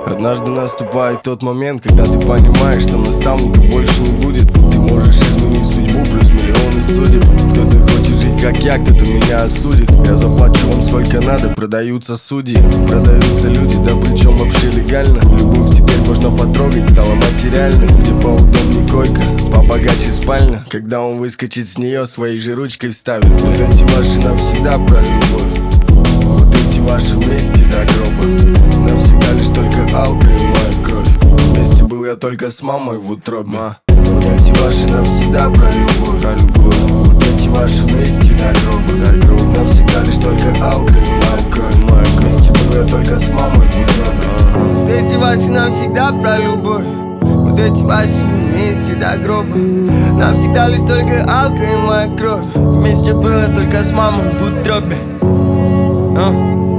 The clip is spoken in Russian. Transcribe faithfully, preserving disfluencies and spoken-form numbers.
Однажды наступает тот момент, когда ты понимаешь, что наставников больше не будет. Ты можешь изменить судьбу, плюс миллионы судеб. Кто-то хочет жить как я, кто-то меня осудит. Я заплачу вам сколько надо, продаются судьи, продаются люди, да причем вообще легально. Любовь теперь можно потрогать, стала материальной. Где поудобнее койка, побогаче спальня. Когда он выскочит с нее, своей же ручкой вставит. Вот эти ваши навсегда про любовь, вот эти ваши вместе до гроба. Навсегда лишь только алка и моя кровь. Вместе был я только с мамой в утробе. Вот эти ваши навсегда про любовь, про любовь. Вот эти ваши вместе до гроба, до гроба. Навсегда лишь только алка и моя кровь, моя кровь. Вместе был я только с мамой в утробе. Вот эти ваши навсегда про любовь, вот эти ваши вместе до гроба. Навсегда лишь только алка и моя кровь. Вместе было только с мамой в утробе. uh.